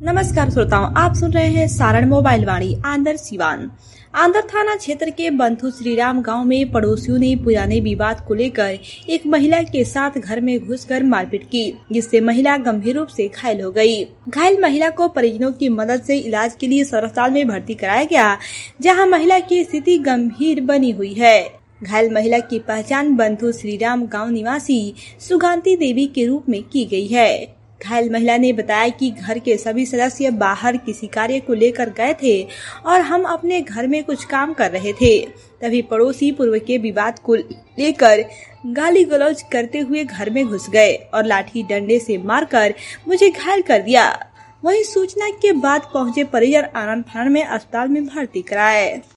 नमस्कार श्रोताओं, आप सुन रहे हैं सारण मोबाइल वाणी आंदर सिवान। आंदर थाना क्षेत्र के बंधु श्रीराम गांव में पड़ोसियों ने पुराने विवाद को लेकर एक महिला के साथ घर में घुसकर मारपीट की, जिससे महिला गंभीर रूप से घायल हो गई। घायल महिला को परिजनों की मदद से इलाज के लिए सदर अस्पताल में भर्ती कराया गया, जहां महिला की स्थिति गंभीर बनी हुई है। घायल महिला की पहचान बंधु श्रीराम गाँव निवासी सुगांती देवी के रूप में की गई है। घायल महिला ने बताया कि घर के सभी सदस्य बाहर किसी कार्य को लेकर गए थे और हम अपने घर में कुछ काम कर रहे थे। तभी पड़ोसी पूर्व के विवाद को लेकर गाली गलौज करते हुए घर में घुस गए और लाठी डंडे से मारकर मुझे घायल कर दिया। वहीं सूचना के बाद पहुंचे परिजन आनन फानन में अस्पताल में भर्ती कराए।